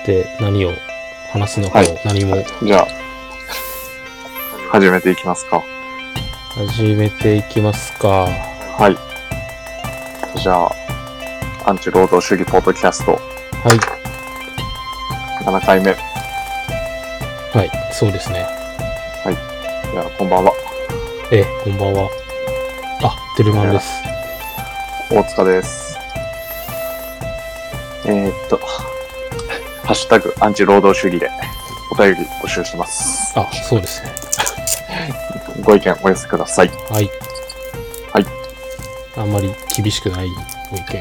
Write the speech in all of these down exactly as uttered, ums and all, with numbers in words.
て何を話すのかを何も、 はい、じゃあ始めていきますか始めていきますかはいじゃあアンチ労働主義ポッドキャストはいななかいめはいそうですねはいじゃあこんばんはええこんばんはあテルマンです大塚ですえー、っとハッシュタグアンチ労働主義でお便り募集してますあそうですねご意見お寄せくださいはいはいあんまり厳しくないご意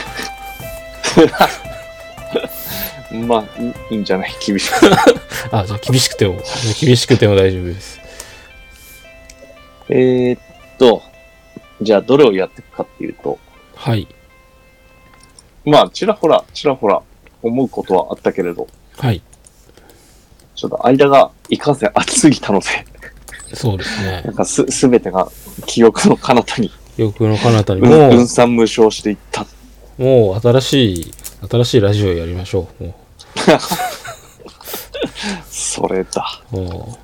見をまあいいんじゃない厳しくあじゃあ厳しくても厳しくても大丈夫ですえーっとじゃあどれをやっていくかっていうとはいまあちらほらちらほら思うことはあったけれどはいちょっと間がいかんせん暑すぎたのでそうですねなんかすすべてが記憶の彼方に記憶の彼方にももう分散無償していったもう新しい新しいラジオやりましょうもそれだうも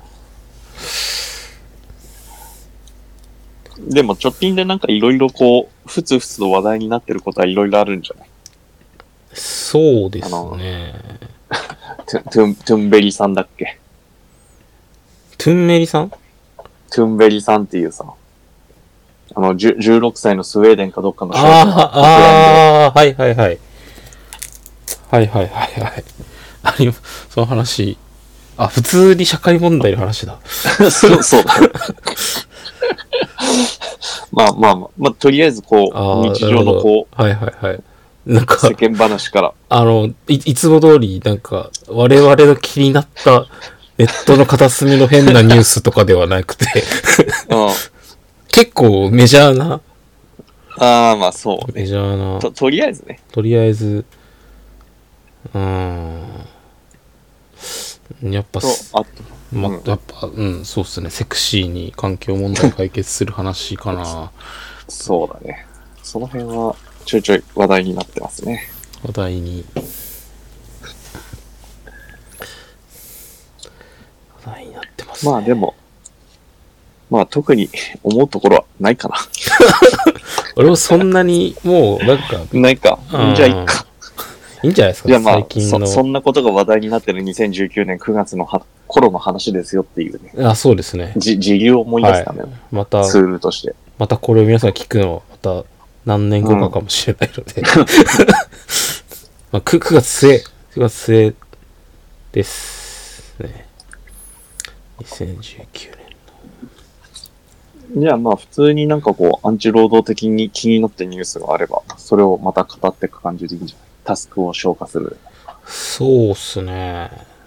うでも直近でなんかいろいろこうふつふつと話題になってることはいろいろあるんじゃないそうですねトゥトゥントゥンベリさんだっけトゥンメリさんトゥンベリさんっていうさあのじゅじゅうろくさいのスウェーデンかどっかの少女がああはいはいはいはいはいはいはいありその話あ普通に社会問題の話だそうそうだまあまあまあ、まあ、とりあえずこう日常のこうはいはいはいなんか世間話からあの い, いつも通りなんか我々の気になったネットの片隅の変なニュースとかではなくてうん結構メジャーなああまあそう、ね、 メジャーなと, とりあえずねとりあえずうーんやっぱとあと、 まうん、 やっぱうんそうっすねセクシーに環境問題解決する話かなそうだねその辺はちょいちょい話題になってますね話題に話題になってますねまあでもまあ特に思うところはないかな俺もそんなにもうなんかないかじゃあいいかいいんじゃないですかじゃあまあ最近のそ, そんなことが話題になってるにせんじゅうきゅうねんくがつのは頃の話ですよっていうねあそうですねじ時流を思い出すための、 はい、またツールとしてまたこれを皆さん聞くのはまた何年後かかもしれないので、うんまあ、9, 9月末9月末ですねにせんじゅうきゅうねんじゃあまあ普通になんかこうアンチ労働的に気になってニュースがあればそれをまた語っていく感じでいいんじゃないタスクを消化するそうっすね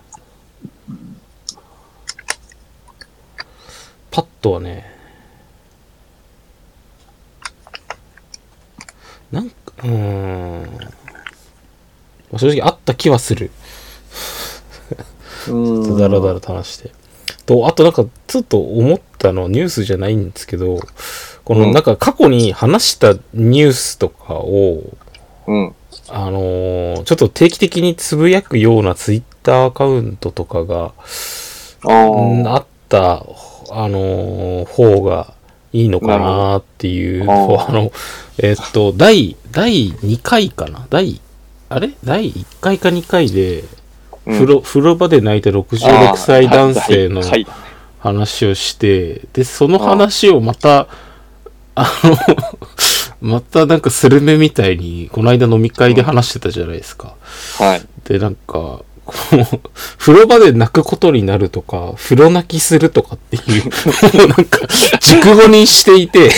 パッとはねなんかうーん正直あった気はするうんだらだらと話してとあとなんかちょっと思ったのはニュースじゃないんですけどこのなんか過去に話したニュースとかを、 うん、 あのー、ちょっと定期的につぶやくようなツイッターアカウントとかが あ, あったあのー、方がいいのかなっていうあのえー、っと第第にかいかな第あれ第いっかいかにかいで風呂、うん、風呂場で泣いたろくじゅうろくさい男性の話をして、で、その話をまた、あの、またなんかスルメみたいに、この間飲み会で話してたじゃないですか。 うん、はい。 で、なんか、こう風呂場で泣くことになるとか、風呂泣きするとかっていう、もうなんか、熟語にしていて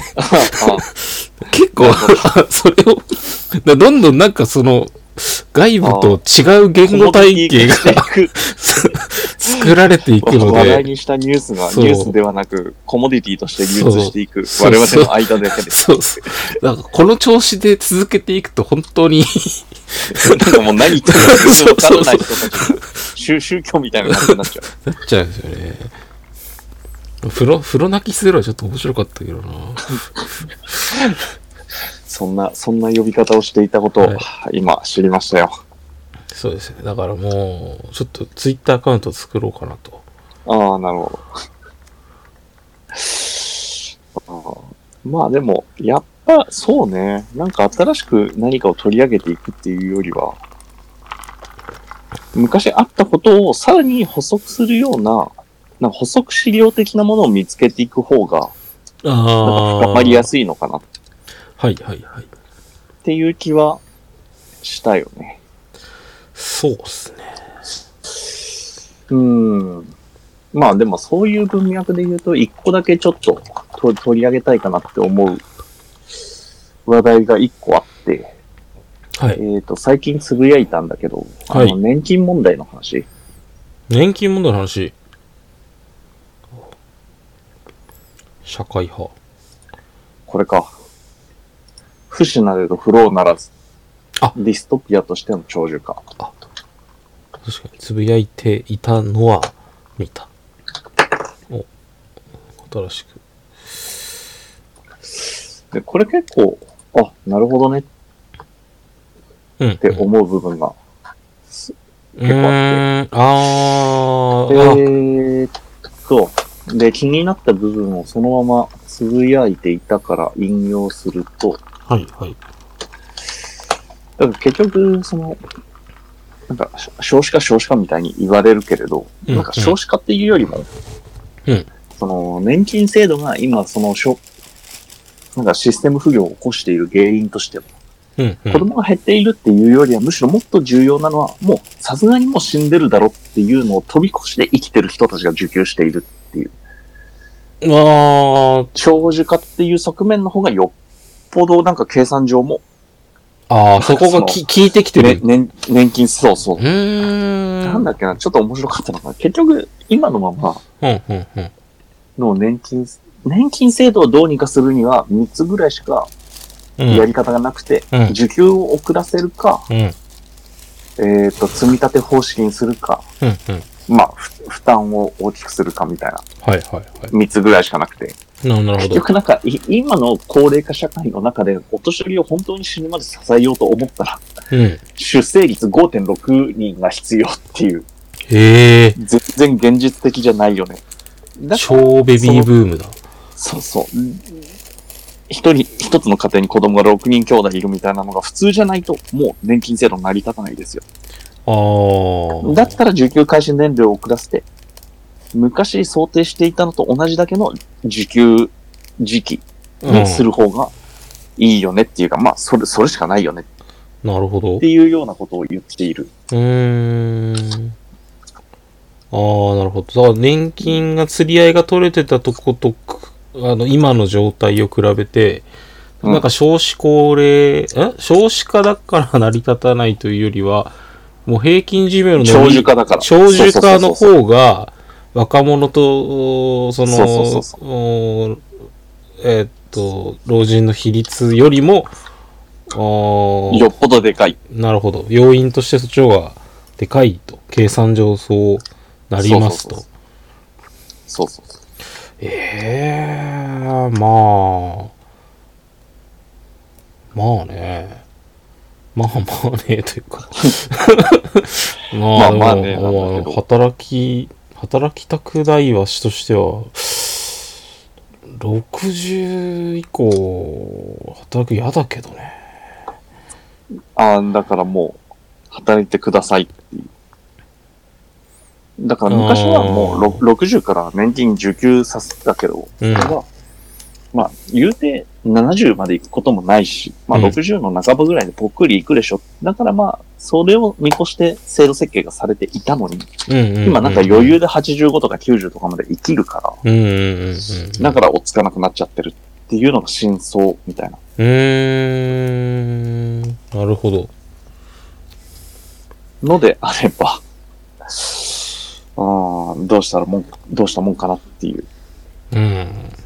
結構、それを、どんどんなんかその、外部と違う言語体系が作られていくので話題にしたニュースがニュースではなくコモディティとして流通していく我々の間だけでそうそうなんかこの調子で続けていくと本当になんかもう何言ってるか分からない人たちの宗教みたいな感じになっちゃうなっちゃうんですよね風呂風呂泣きするのはちょっと面白かったけどなそんな、そんな呼び方をしていたことを今知りましたよ。 そうですね。だからもう、ちょっとツイッターアカウント作ろうかなと。 ああ、なるほど。あまあでも、やっぱそうね。なんか新しく何かを取り上げていくっていうよりは、昔あったことをさらに補足するような、なんか補足資料的なものを見つけていく方が、なんか深まりやすいのかな。 はいはいはい。 っていう気はしたよね。 そうですね。 うーん。まあでもそういう文脈で言うと、一個だけちょっとと取り上げたいかなって思う話題が一個あって、 はい。 えっと、最近つぶやいたんだけど、 はいあの年金問題の話。 年金問題の話。社会派。 これか。不死なれど不老ならず。 あディストピアとしての長寿化。 確かに、つぶやいていたのは見た。お、新しく。 で、これ結構、あ、なるほどねっうん。 て思う部分が、 うーん、あー、 えあーっと、で、気になった部分をそのままつぶやいていたから引用すると、 はいはい。 だから結局、その、なんか、少子化少子化みたいに言われるけれど、 うんなんか少子化っていうよりも、 うん。 その、年金制度が今、その、しょ、なんかシステム不良を起こしている原因としては、 うん、うん。 子供が減っているっていうよりは、むしろもっと重要なのは、もう、さすがにもう死んでるだろっていうのを飛び越して生きてる人たちが受給しているっていう。 あー、 長寿化っていう側面の方がよっぽどなんか計算上も、 あー、そこがき効いてきてね、 る。 年、年金、そうそう。 うーん。 なんだっけな、ちょっと面白かったのが、結局、今のままうん、うん、うん。 の年金、年金制度をどうにかするには、みっつぐらいしかうんやり方がなくて、 うん受給を遅らせるか、 うん。 えっと、積み立て方式にするか、 うん、うん。 まあ、ふ負担を大きくするかみたいな、 はいはいはい。 みっつぐらいしかなくて。 ななるほど。 結局なんか、い今の高齢化社会の中で、お年寄りを本当に死ぬまで支えようと思ったら、 うん。 出生率 ごてんろくにんが必要っていう、 へえ。 全然現実的じゃないよね。だから超ベビーブームだ。 そうそう。一人、一つの家庭に子供がろくにん兄弟いるみたいなのが普通じゃないと、もう年金制度成り立たないですよ。 あー。 だったら受給開始年齢を遅らせて、昔想定していたのと同じだけの受給時期にする方がいいよねっていうか、まあ、それ、それしかないよねなるほど。 っていうようなことを言っている。 うーん。あー、なるほど。だから年金が釣り合いが取れてたとことく、あの、今の状態を比べて、 うんなんか少子高齢、え少子化だから成り立たないというよりは、もう平均寿命の伸び長寿化だから。 長寿化のそうそうそうそう方が、若者と、その、 そうそうそうそおえーっと、老人の比率よりも、あよっぽどでかい。 なるほど。要因としてそっちの方がでかいと。計算上そうなりますと。 そうそうそう。 ええー、まあ。まあね。まあまあね、というか。まあ、 まあまあねでもなんだけど働き、働きたくないわしとしては、ろくじゅう以降、働く嫌だけどね。 ああ、だからもう、働いてくださいっていう。だから昔はもうろろくじゅうから年金受給させてたけど、 うんそれは、まあ、言うてななじゅうまで行くこともないし、まあうんろくじゅうの半ばぐらいでぽっくり行くでしょ。だからまあ、それを見越して制度設計がされていたのに、 うんうんうんうん、 今なんか余裕ではちじゅうごとかきゅうじゅうとかまで生きるから、 うんうんうんうん。 だから追っつかなくなっちゃってるっていうのが真相みたいな。 うーん。なるほど。 のであれば、あーどうしたらもん、どうしたもんかなっていう。 うん。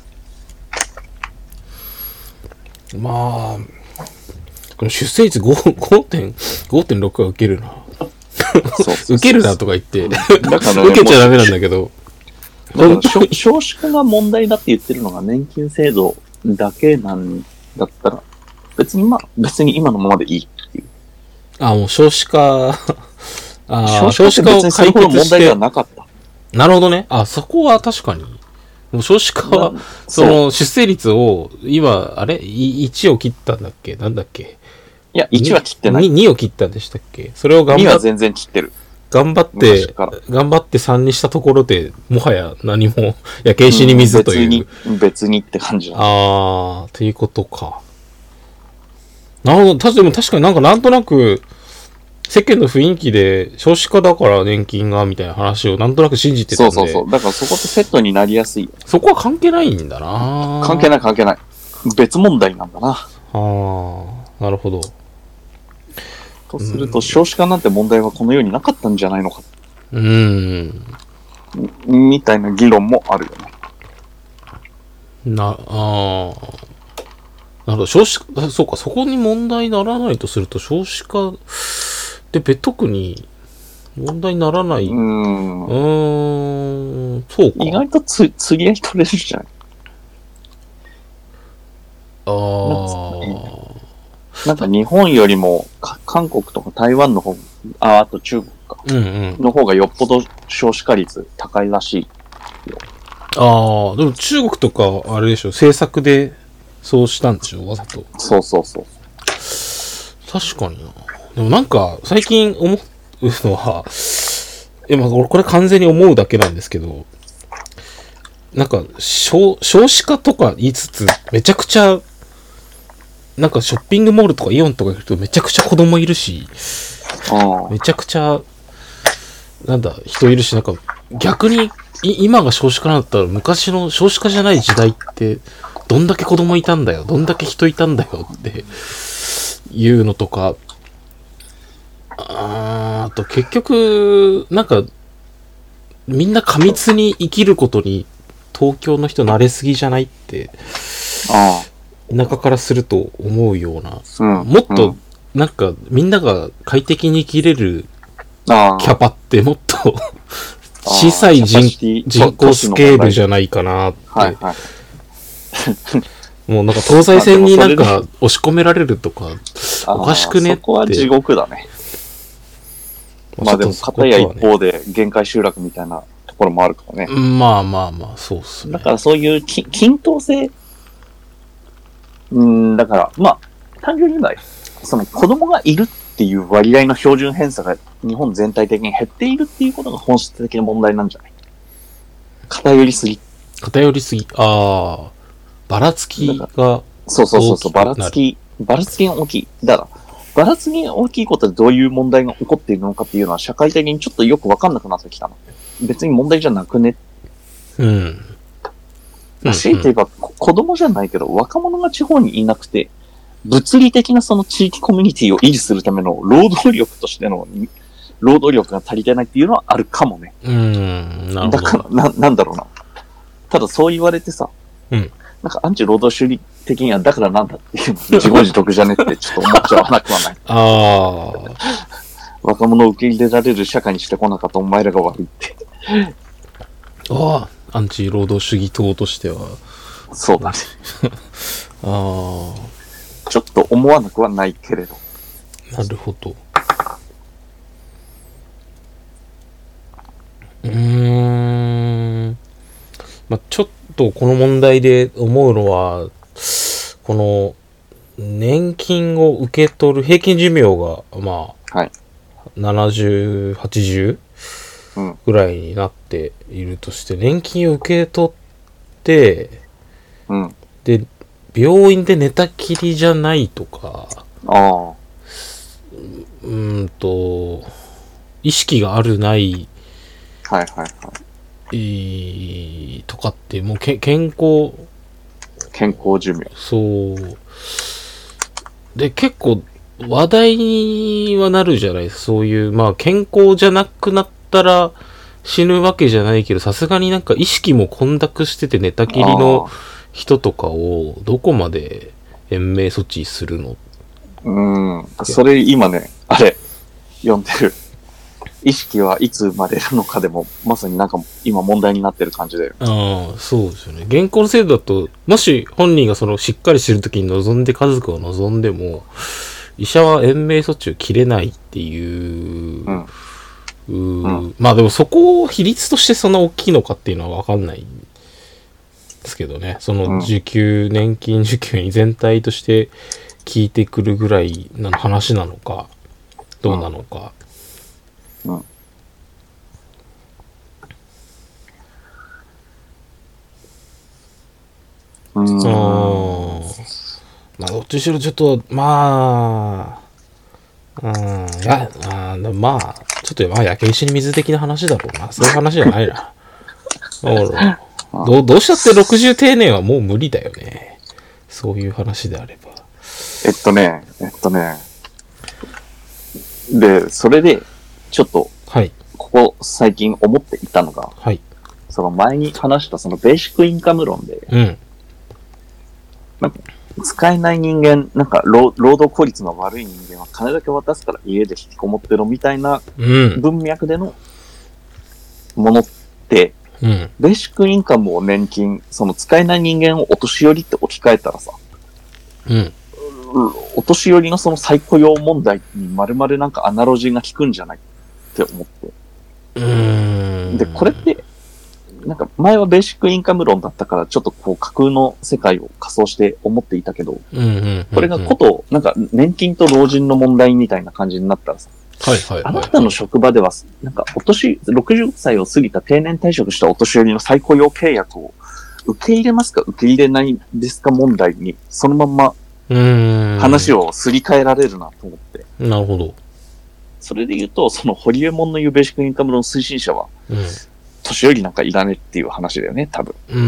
まあ、この出生率ごてんろくは受けるな。 そうそうそう受けるなとか言って。 だからね受けちゃダメなんだけど。 だから少少子化が問題だって言ってるのが年金制度だけなんだったら、別にまあ、別に今のままでいいっていう。 あ、もう少子化ああ、 少子化って別にそれほど問題ではなかった。 なるほどね。あ、そこは確かに。もう少子化は、その出生率を、今、あれ ?いち を切ったんだっけなんだっけいや、いちは切ってない。 に, にを切ったんでしたっけそれを頑張って。には全然切ってる。 頑張って、頑張ってさんにしたところで、もはや何も、いや、軽視に水という。 うん、別に、別にって感じなの。あー、ということか。なるほど。たでも確かになんかなんとなく、世間の雰囲気で少子化だから年金がみたいな話をなんとなく信じてたんで。 そうそうそう。だからそことセットになりやすい。 そこは関係ないんだな。 関係ない関係ない。別問題なんだな。ああ、なるほど。 とすると、少子化なんて問題はこの世になかったんじゃないのか。 うん。 みたいな議論もあるよね。 な、ああ。なるほど。少子化、そうか、そこに問題にならないとすると、少子化で、特に問題にならない。うーん。うーん、そうか。 意外とつ釣り合い取れるじゃない。 ああ。 なんか日本よりも韓国とか台湾の方、あ、あと中国か、うんうん、の方がよっぽど少子化率高いらしいよ。 ああ、でも中国とかあれでしょ、政策でそうしたんでしょ、わざと。 そうそうそう。 確かにな。でもなんか最近思うのは、いやまあこれ完全に思うだけなんですけど、なんか少少子化とか言いつつめちゃくちゃなんかショッピングモールとかイオンとか行くとめちゃくちゃ子供いるし、あめちゃくちゃ、なんだ、人いるし、なんか逆に今が少子化なんだったら昔の少子化じゃない時代ってどんだけ子供いたんだよ、どんだけ人いたんだよっていうのとか、あーあと結局、なんかみんな過密に生きることに東京の人慣れすぎじゃないって、ああ田舎からすると思うような、うん、もっとなんかみんなが快適に生きれるキャパってもっと小さい 人, 人口スケールじゃないかなって、はいはい、もうなんか東西線になんか押し込められるとかおかしくねって。 そこは地獄だね。まあでも片や一方で限界集落みたいなところもあるからね。 まあまあまあそうっすね。 だからそういう均等性、うん、だから、まあ、単純に言うのは、その子供がいるっていう割合の標準偏差が日本全体的に減っているっていうことが本質的な問題なんじゃない？偏りすぎ。 偏りすぎ。ああ。ばらつきが。 そうそうそうそう、ばらつき、ばらつきが大きい。だから、ばらつきが大きいことでどういう問題が起こっているのかっていうのは社会的にちょっとよくわかんなくなってきたの。別に問題じゃなくね。うん。強いて言えば、子供じゃないけど、若者が地方にいなくて、物理的なその地域コミュニティを維持するための労働力としての労働力が足りてないっていうのはあるかもね。うん、なるほど。だから、な、なんだろうな。ただそう言われてさ、うん、なんかアンチ労働主義的にはだからなんだっていうの自業自得じゃねってちょっと思っちゃわなくはない。ああ。若者を受け入れられる社会にしてこなかったお前らが悪いって。 ああ。アンチ労働主義党としてはそうだねああちょっと思わなくはないけれど。 なるほど。うーんまあちょっとこの問題で思うのはこの年金を受け取る平均寿命がまあ、はい、ななじゅう、はちじゅうぐらいになっているとして、年金を受け取って、うん、で、病院で寝たきりじゃないとか、あうーんと、意識があるない、はいはいはい。とかって、もうけ健康、 健康寿命。 そう。で、結構話題にはなるじゃないですか。そういう、まあ健康じゃなくなったら死ぬわけじゃないけど、さすがになんか意識も混濁してて寝たきりの人とかをどこまで延命措置するの？ うん。それ今ね、あれ、読んでる。意識はいつ生まれるのかでも、まさになんか今問題になってる感じで。 ああ、そうですよね。現行の制度だと、もし本人がそのしっかりするときに望んで家族を望んでも、医者は延命措置を切れないっていううー、うん、まあでもそこを比率としてそんな大きいのかっていうのはわかんないんですけどね。その受給、うん、年金受給に全体として聞いてくるぐらいの話なのか、どうなのか。うん。うん。その、まあどっちにしろちょっと、まあ、うん、いや、あまあ、ちょっとまあ焼け石に水的な話だろうな。そういう話じゃないな。ど, どうしたってろくじゅう定年はもう無理だよね。そういう話であれば。 えっとね、えっとね。で、それで、ちょっと、はい。ここ最近思っていたのが、はい。その前に話したそのベーシックインカム論で、うん。なんか使えない人間、なんか労働効率の悪い人間は金だけ渡すから家で引きこもってろみたいな文脈でのものって、うん、ベーシックインカムを年金、その使えない人間をお年寄りって置き換えたらさ、うん、お年寄りのその再雇用問題に丸々なんかアナロジーが効くんじゃないって思って。うーんで、これって、なんか前はベーシックインカム論だったからちょっとこう架空の世界を仮想して思っていたけど、うんうんうんうん、これがこと、なんか年金と老人の問題みたいな感じになったらさ、はいはいはいはい、あなたの職場では、なんかお年、ろくじゅっさいを過ぎた定年退職したお年寄りの再雇用契約を受け入れますか受け入れないですか問題に、そのまんま話をすり替えられるなと思って。 なるほど。 それで言うと、そのホリエモンの言うベーシックインカム論推進者は、うん、年寄りなんかいらねっていう話だよね、多分。うん。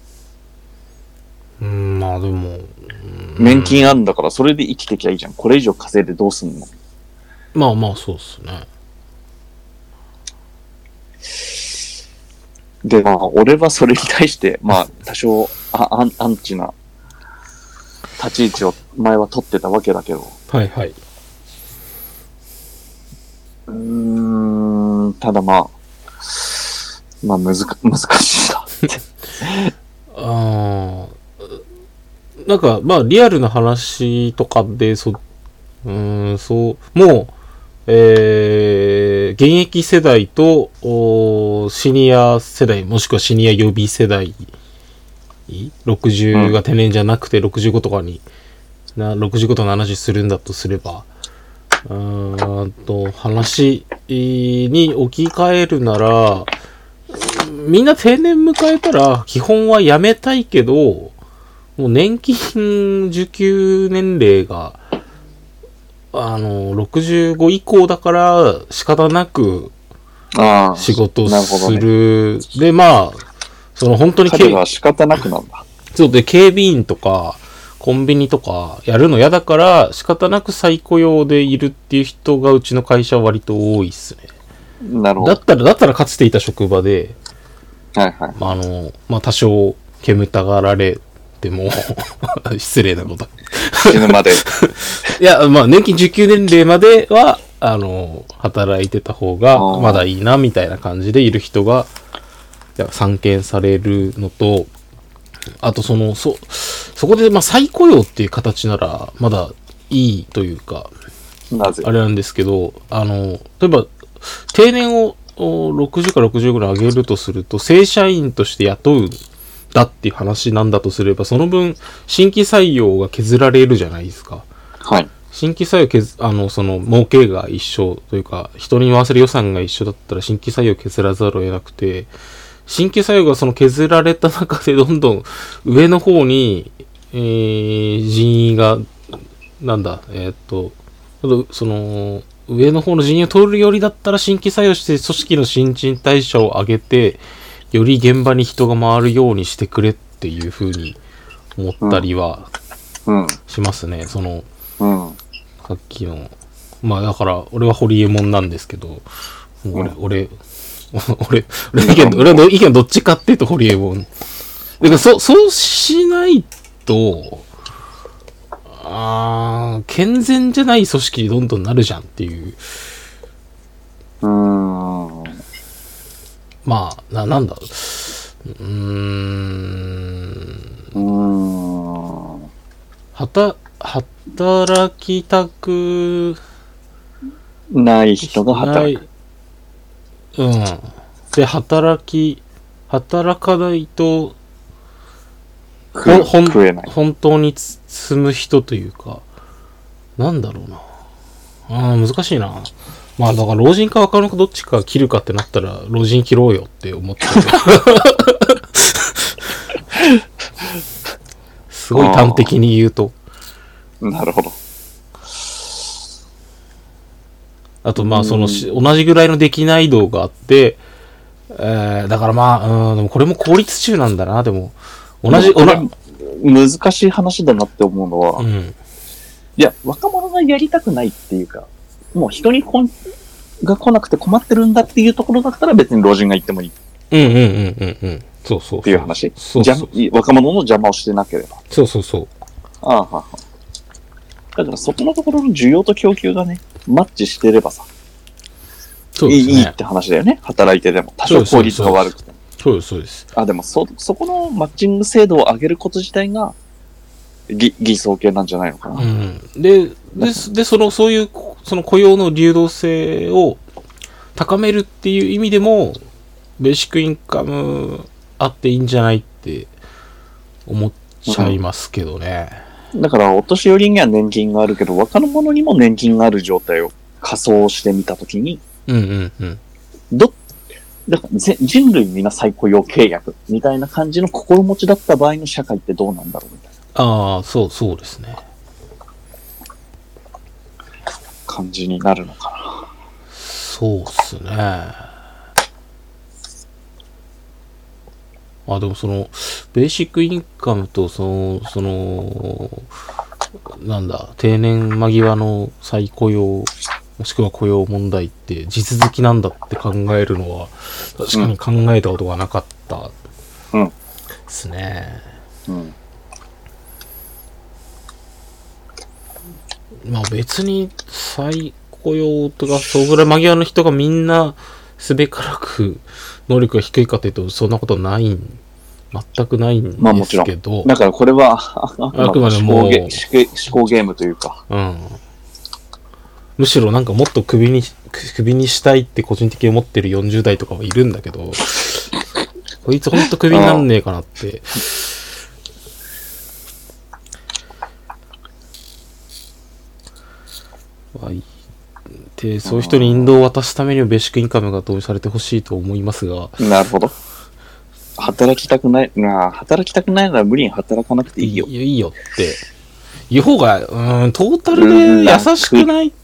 うん、まあでも、 年金あるんだからそれで生きてきゃいいじゃん。これ以上稼いでどうすんの？ まあまあ、そうっすね。 で、まあ、俺はそれに対して、まあ、多少あアン、アンチな立ち位置を前は取ってたわけだけど。はいはい。うーん、ただまあ、まあ、むずか、難しいなって。 ああ、なんか、まあ、リアルな話とかで、そ、うーん、そう、もう、えー、現役世代とシニア世代もしくはシニア予備世代ろくじゅうが定年じゃなくてろくじゅうごとかになろくじゅうごとななじゅうするんだとすればうーんと話に置き換えるならみんな定年迎えたら基本は辞めたいけどもう年金受給年齢があの、ろくじゅうご以降だから仕方なく仕事する。ね、で、まあ、その本当に彼は仕方なくなんだ。 そうで、警備員とかコンビニとかやるの嫌だから仕方なく再雇用でいるっていう人がうちの会社は割と多いっすね。 なるほど。 だったら、だったらかつていた職場で、 はいはい。 まあ、あの、まあ多少煙たがられても失礼なこと。 死ぬまで。 いや、まあ、年金受給年齢までは、あの、働いてた方が、まだいいな、みたいな感じでいる人が、散見されるのと、あと、その、そ、そこで、まあ、再雇用っていう形なら、まだいいというか、 なぜ？ あれなんですけど、あの、例えば、定年をろくじゅうからろくじゅうぐらい上げるとすると、正社員として雇う、だっていう話なんだとすれば、その分、新規採用が削られるじゃないですか。 はい。 新規採用削、あの、その、儲けが一緒というか、人に回せる予算が一緒だったら新規採用削らざるを得なくて、新規採用がその削られた中でどんどん上の方に、えー、人員が、なんだ、えー、っと、その、上の方の人員を取るよりだったら新規採用して組織の新陳代謝を上げて、より現場に人が回るようにしてくれっていう風に思ったりはしますね。うんうん、その、うん、さっきの、まあだから俺はホリエモンなんですけど、俺、うん、俺、俺、俺の意見、俺の意見どっちかっていうとホリエモン。だからそ、そうしないと、あー、健全じゃない組織にどんどんなるじゃんっていう。うーん。まあ、な、なんだろう。うーん。うーん。はた、働きたくない人が働く。 うん。で、働き、働かないと、ほん、ほん、 食えない。 本当につ積む人というか、なんだろうな。ああ、難しいな。まあ、だから老人か若者かどっちか切るかってなったら、老人切ろうよって思ってる。すごい端的に言うと。 なるほど。 あと、まあ、その、同じぐらいの出来難易度があって、えー、だからまあ、うん、でもこれも効率中なんだな、でも。同じ、同じ。 難しい話だなって思うのは、うん、いや、若者がやりたくないっていうか、もう人にこんが来なくて困ってるんだっていうところだったら別に老人が行ってもいい。 うんうんうんうんうん。そうそう。 っていう話。 そうそう。 若者の邪魔をしてなければ。 そうそうそう。 ああはは。だからそこのところの需要と供給がね、マッチしてればさ。そうですね。いいって話だよね。働いてでも。多少効率が悪くても。 そうです、そうです。 あ、でもそ、そこのマッチング精度を上げること自体が、偽偽装系なんじゃないのかな。 うん。で、で、で、その、そういう、その雇用の流動性を高めるっていう意味でも、ベーシックインカムあっていいんじゃないって思っちゃいますけどね。 うん、だから、お年寄りには年金があるけど、若者にも年金がある状態を仮想してみたときに、 うんうんうん。 ど、だから人類皆再雇用契約みたいな感じの心持ちだった場合の社会ってどうなんだろうみたいな。 ああ、そう、そうですね。 感じになるのかな。 そうっすね。あ、でもその、ベーシックインカムと、その、その、なんだ、定年間際の再雇用、もしくは雇用問題って地続きなんだって考えるのは、確かに考えたことがなかったですね。うんうんまあ別に再雇用とか、そぐらい間際の人がみんなすべからく能力が低いかというと、そんなことない、全くないんですけど。まあもちろん。 だからこれは、あくまでも思考ゲームというか。 うん。むしろなんかもっと首に、首にしたいって個人的に思ってるよんじゅう代とかはいるんだけど、こいつほんと首になんねえかなって。でそういう人に引導を渡すためにはベーシックインカムが導入されてほしいと思いますが。 なるほど。働きたくない、なあ、働きたくないなら無理に働かなくていいよ。 いいよ、いいよっていう方が、うん、トータルで優しくないって、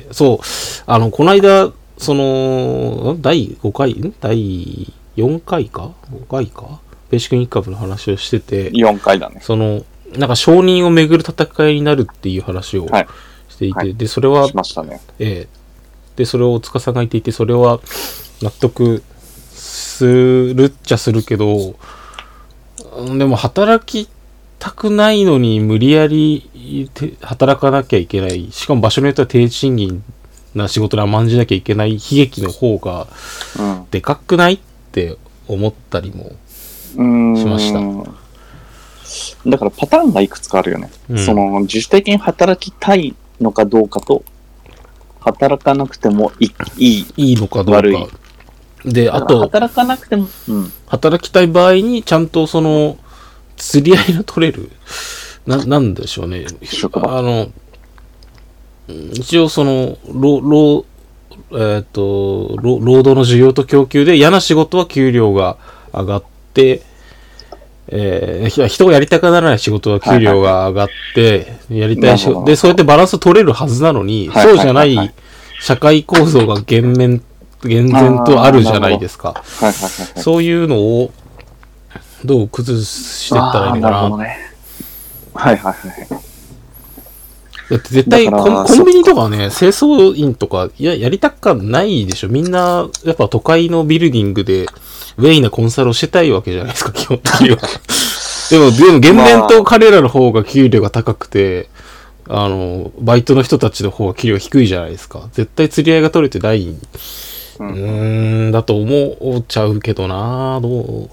そう、あの、この間、その、だいごかい、んだいよんかいか ?ご 回かベーシックインカムの話をしてて。 よんかいだね。 その、なんか承認をめぐる戦いになるっていう話をしていて、はい、で、それは、 しましたね。 ええで、それを塚さんが言っていて、それは納得するっちゃするけど、でも働きたくないのに無理やり働かなきゃいけない。しかも場所によっては低賃金な仕事に甘んじなきゃいけない悲劇の方がでかくないって思ったりもしました。 だからパターンがいくつかあるよね。うん、その自主的に働きたいのかどうかと、働かなくてもいい、 いいのかどうか。で、あと、 働かなくても、うん、 働きたい場合にちゃんとその、釣り合いの取れる、な、なんでしょうね。あの、一応その、労、労、えっと、労働の需要と供給で嫌な仕事は給料が上がって、えー、人がやりたくならない仕事は給料が上がって、やりたい仕事、で、そうやってバランス取れるはずなのに、そうじゃない社会構造が厳面、厳然とあるじゃないですか。そういうのを、どう崩していったらいいのかな。なるほどね。 はいはいはい。 だって絶対コン、コンビニとかね、清掃員とか、いや、やりたくないでしょ。みんな、やっぱ都会のビルディングで、ウェイなコンサルをしてたいわけじゃないですか、基本的には。でも、でも、厳然と彼らの方が給料が高くて、あの、バイトの人たちの方が給料が低いじゃないですか。絶対釣り合いが取れてない、うーん、だと思っちゃうけどなど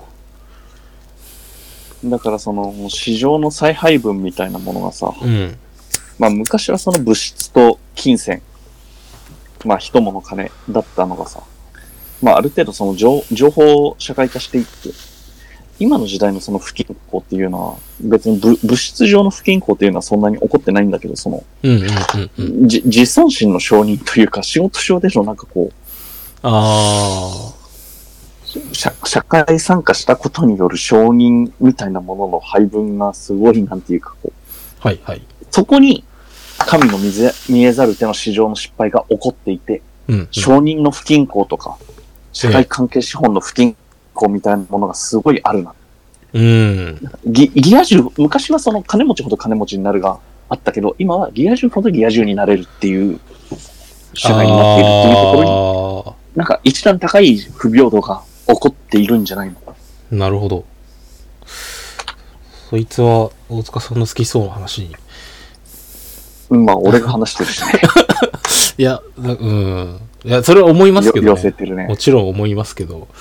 う。だからその、市場の再配分みたいなものがさ、うん、まあ昔はその物質と金銭、まあ人物金だったのがさ、 まあある程度その情情報社会化していって、今の時代のその不均衡っていうのは、別に物物質上の不均衡っていうのはそんなに起こってないんだけど、その、 うんうんうんうん、 じ自尊心の承認というか、仕事上でのなんかこう、 あ社社会参加したことによる承認みたいなものの配分がすごいなんていうかこう、 はいはい。 そこに神の見ぜ見えざる手の市場の失敗が起こっていて、 うんうん、 承認の不均衡とか、社会関係資本の不均衡みたいなものがすごいあるな。 うん。 ギギア充、昔はその金持ちほど金持ちになるがあったけど、今はギア充ほどギア充になれるっていう社会になっているっていうところに、なんか一段高い不平等が起こっているんじゃないのか。 なるほど。そいつは大塚さんの好きそうな話に。 うん、まあ俺が話してるしね。 いや、うん。いや、それは思いますけどね。 寄せてるね。 もちろん思いますけど。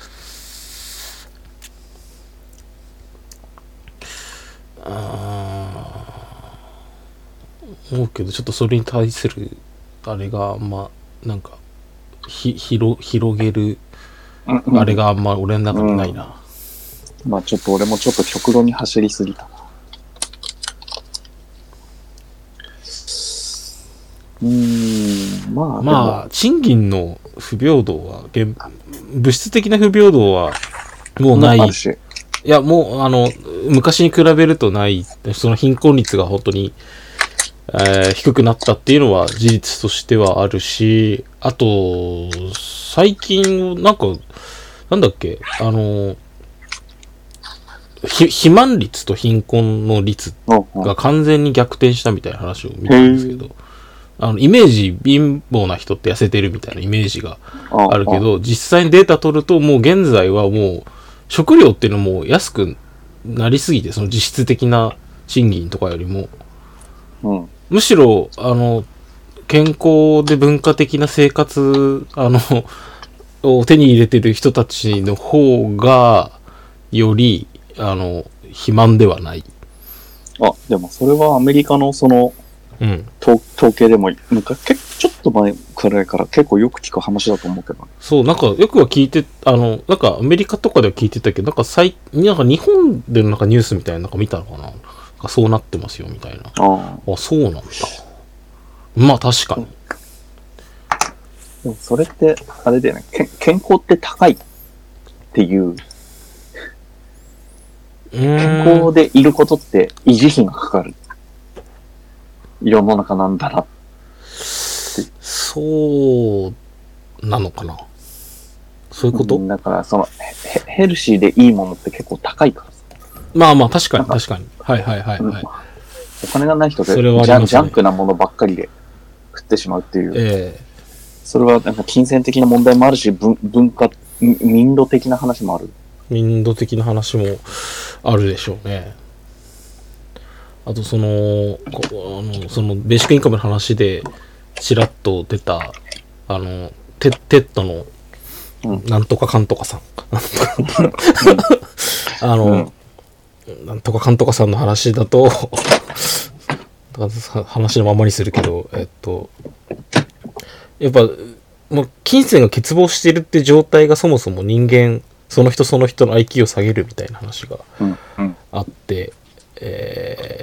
あー思うけど、ちょっとそれに対する、あれが、まあ、なんか、ひ、広、広げる、あれがあんま俺の中にないな、 うん。まあちょっと俺もちょっと極論に走りすぎたな。うーん、まあ。 まあ、賃金の不平等は、物質的な不平等は、もうない。いや、もう、あの、昔に比べるとない、その貧困率が本当に、えー、低くなったっていうのは事実としてはあるし、あと、最近、なんか、なんだっけ、あの、ひ肥満率と貧困の率が完全に逆転したみたいな話を見たんですけど、あの、イメージ、貧乏な人って痩せてるみたいなイメージがあるけど、実際にデータ取ると、もう現在はもう、食料っていうのも安くなりすぎて、その実質的な賃金とかよりも、 うん、 むしろ、あの、健康で文化的な生活、あの、を手に入れてる人たちの方が、より、あの、肥満ではない。 あ、でもそれはアメリカのその、 うん、 統, 統計でも、なんかちょっと前くらいから結構よく聞く話だと思うけど、ね、 そう、なんかよくは聞いて、あの、なんかアメリカとかでは聞いてたけど、なんか最、なんか日本でのなんかニュースみたいななんか見たのかな、なんかそうなってますよみたいな。 ああ、そうなんだ。まあ確かに。 でもそれって、あれだよね、け健康って高いっていう、健康でいることって維持費がかかる世の中なんだなって。 そうなのかな。そういうこと？ だからそのヘ、ヘルシーでいいものって結構高いからさ。 まあまあ確かに確かに。はいはいはいはい。 お金がない人で、 それはありますね、 ジャンクなものばっかりで食ってしまうっていう。 ええー、 それはなんか金銭的な問題もあるし、文文化、民度的な話もある。 民度的な話もあるでしょうね。あとその、あの、そのベーシックインカムの話でちらっと出た、あの、テ, テッドのなんとかかんとかさん。あの、うん、なんとかかんとかさんの話だと、話のままにするけど、えっと、やっぱ、もう金銭が欠乏しているって状態がそもそも人間、その人その人の アイキュー を下げるみたいな話があって、うんうん、え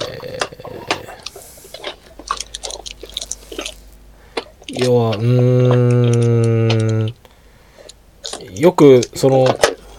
ー、要は、うーん、よく、その、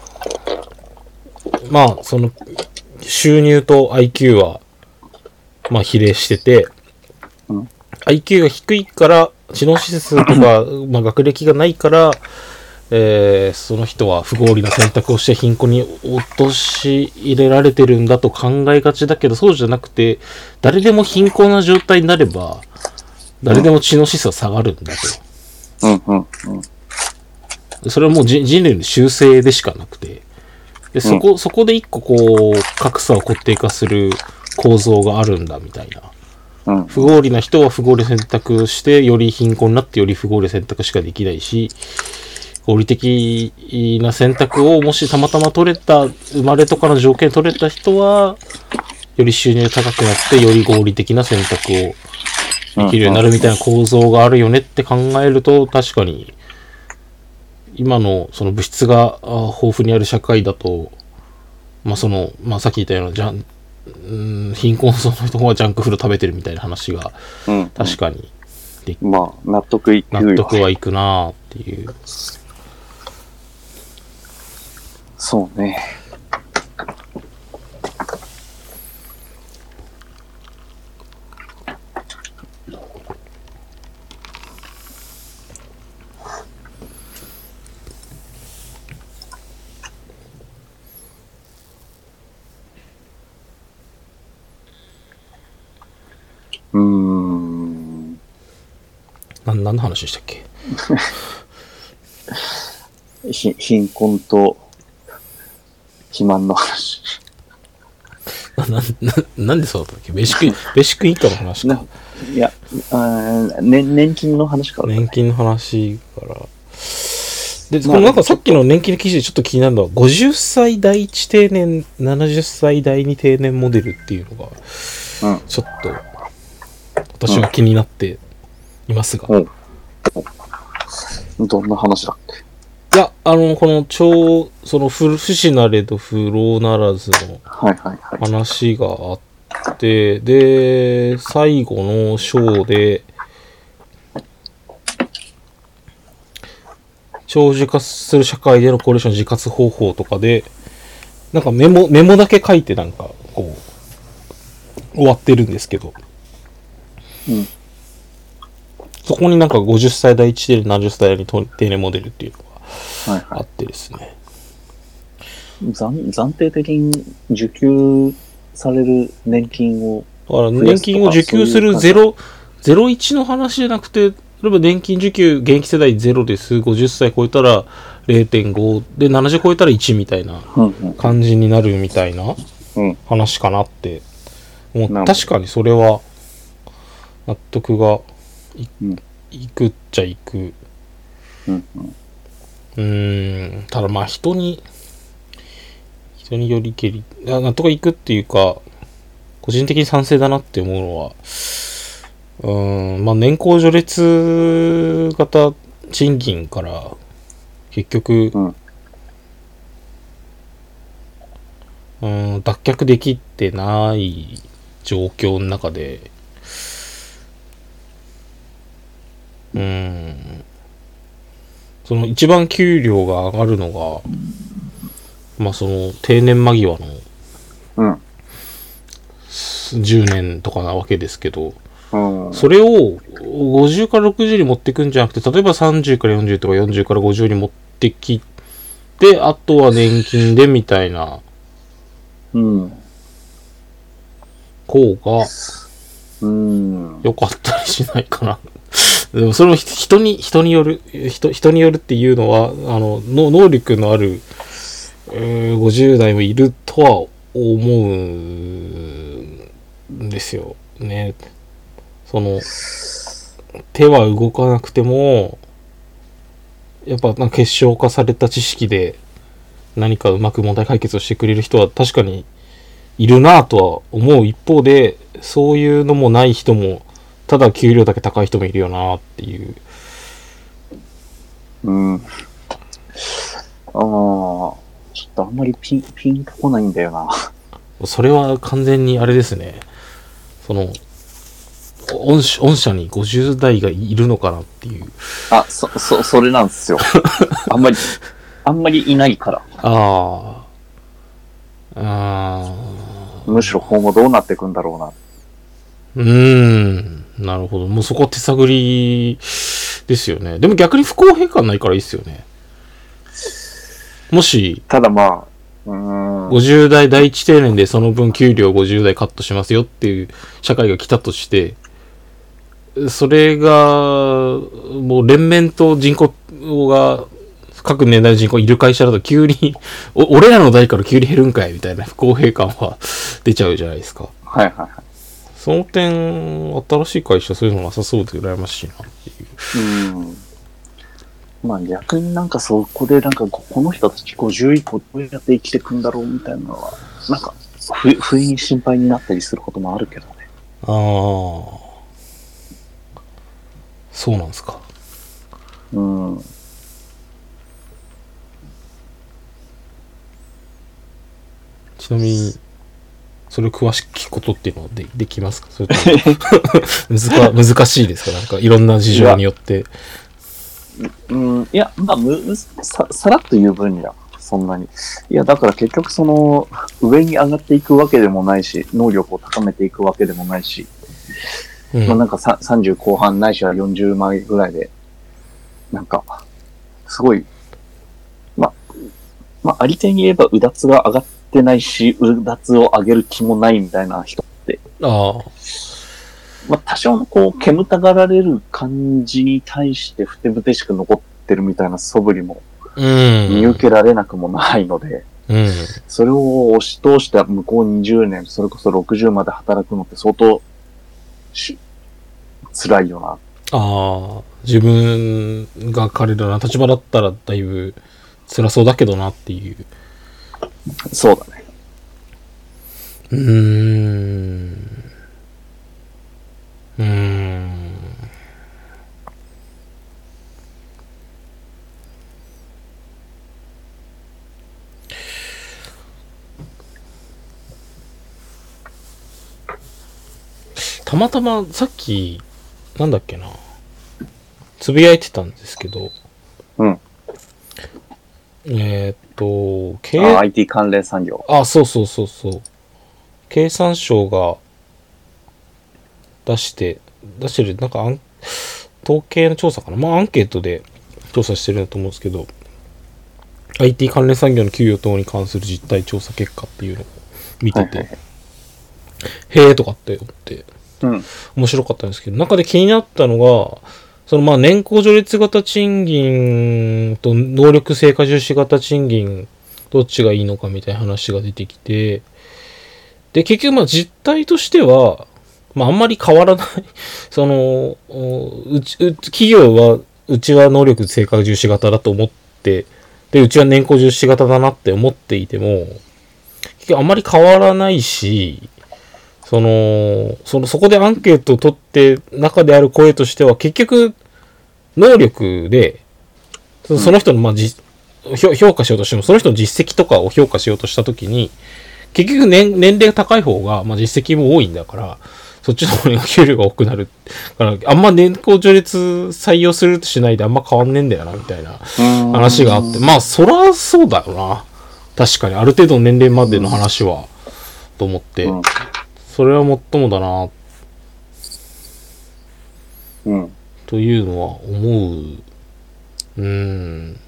まあ、その、収入と アイキュー は、まあ、比例してて、 うん、 アイキュー が低いから、知能指数とか、まあ、学歴がないから、えー、その人は不合理な選択をして貧困に陥れられてるんだと考えがちだけど、そうじゃなくて、誰でも貧困な状態になれば、誰でも知能指数は下がるんだと。 うんうんうん、 それはもう人類の習性でしかなくて、でそこ、うん、そこで一個こう、格差を固定化する構造があるんだみたいな。 うん、 不合理な人は不合理選択して、より貧困になってより不合理選択しかできないし、合理的な選択をもしたまたま取れた、生まれとかの条件取れた人は、より収入が高くなって、より合理的な選択をできるようになるみたいな構造があるよねって考えると、確かに、 今のその物質が豊富にある社会だと、まあその、まあさっき言ったようなじゃん、うん、貧困層の人はジャンクフード食べてるみたいな話が、うん、確かにで、まあ納得いくよ。 納得はいくなーっていう。 そうね。うーん。 な、何の話でしたっけ？ ひ貧困と肥満の話。 な、な、なんでそうだったっけ？ベーシック、ベーシックインカムの話か。 いや、あ、ね、年金の話から、 ね。年金の話から。で、このなんかさっきの年金の記事でちょっと気になるのは、ごじゅっさい第一定年、ななじゅっさい第二定年モデルっていうのが、うん、ちょっと、私は気になっていますが。 うんうん、どんな話だっけ？いや、あの、この超、その不、不死なれど不老ならずの話があって、で、最後の章で、長寿化する社会での高齢者の自活方法とかで、なんかメモ、メモだけ書いてなんか、こう、終わってるんですけど、 うん、 そこになんかごじゅっさい第一定年、ななじゅっさい第二定年モデルっていうのがあってですね。 はいはい、暫, 暫定的に受給される年金をだから年金を受給するゼロ、ゼロイチの話じゃなくて、例えば年金受給、現役世代ゼロです。ごじゅっさい超えたら れいてんご で、ななじゅう超えたらいちみたいな感じになるみたいな話かなって。もう確かにそれは納得が い,、うん、いくっちゃいく。 うんうん、 うーん、ただまあ人に、人によりけり、納得いくっていうか、個人的に賛成だなって思うのは、うーん、まあ年功序列型賃金から結局、うん、うん脱却できてない状況の中で、うーん、その一番給料が上がるのが、まあその定年間際のじゅうねんとかなわけですけど、 うん、 それをごじゅうからろくじゅうに持ってくんじゃなくて、例えばさんじゅうからよんじゅうとかよんじゅうからごじゅうに持ってきて、あとは年金でみたいな、 うん、 方が、 うん、 良かったりしないかな。でもそれも人に、人による、人、人によるっていうのは、あの、の能力のある、えー、ごじゅう代もいるとは思うんですよね。その、手は動かなくても、やっぱなんか結晶化された知識で何かうまく問題解決をしてくれる人は確かにいるなぁとは思う一方で、そういうのもない人も、ただ給料だけ高い人もいるよなっていう。 うん。ああ、ちょっとあんまりピン、ピンとこないんだよな。 それは完全にあれですね。その、御社、御社にごじゅう代がいるのかなっていう。 あ、そ、そ、それなんですよ。あんまり、あんまりいないから。 ああ。ああ。むしろ今後どうなっていくんだろうな。 うーん。なるほど。もうそこは手探りですよね。でも逆に不公平感ないからいいっすよね。もし、 ただまあ、うーんごじゅう代第一定年でその分給料ごじゅう代カットしますよっていう社会が来たとして、それが、もう連綿と人口が、各年代の人口いる会社だと急に、俺らの代から急に減るんかいみたいな不公平感は出ちゃうじゃないですか。 はいはいはい。 その点、新しい会社そういうのなさそうで羨ましいなっていう。 うん。まあ逆になんかそこでなんかこの人たちごじゅう以降どうやって生きていくんだろうみたいなのは、なんか不、不意に心配になったりすることもあるけどね。 ああ。そうなんですか。 うん。 ちなみに、それを詳しく聞くことっていうのは で, できますか？それと難, 難しいですか？なんかいろんな事情によって。 うん、いや、まあ、むさ、さらっと言う分には、そんなに。いや、だから結局その、上に上がっていくわけでもないし、能力を高めていくわけでもないし、うん、まあなんかささんじゅう後半ないしはよんじゅうまいぐらいで、なんか、すごい、まあ、まあ、ありていに言えば、うだつが上がってないし、うだつを上げる気もないみたいな人って。 ああ。 まあ、多少のこう、煙たがられる感じに対して、ふてぶてしく残ってるみたいな素振りも、見受けられなくもないので、 うん、 それを押し通して向こうにじゅうねん、それこそろくじゅうまで働くのって相当、し、辛いよな。 ああ、自分が彼らの立場だったらだいぶ辛そうだけどなっていう。 そうだね。 うーん。うーん。たまたまさっき、なんだっけな。つぶやいてたんですけど。 うん。 えー、っと、 経あ、アイティー 関連産業。 あ、そうそうそうそう。経産省が出して、出してる、なんか、統計の調査かな。まあ、アンケートで調査してるんだと思うんですけど、アイティー 関連産業の給与等に関する実態調査結果っていうのを見てて、はいはい、へーとかって思って、 うん、 面白かったんですけど、中で気になったのが、そのまあ年功序列型賃金と能力成果重視型賃金どっちがいいのかみたいな話が出てきて、で結局まあ実態としてはまああんまり変わらないそのうちう企業はうちは能力成果重視型だと思ってでうちは年功重視型だなって思っていても結局あんまり変わらないし。その、その、そこでアンケートを取って中である声としては結局、能力で、その人の、まあ、じ、評価しようとしても、その人の実績とかを評価しようとしたときに、結局年、年齢が高い方が、まあ、実績も多いんだから、そっちの方が給料が多くなる。から、あんま年功序列採用するとしないであんま変わんねえんだよな、みたいな話があって。まあ、そらそうだよな。確かに、ある程度の年齢までの話は、と思って。それはもっともだな、 うん、 というのは思う。うーん。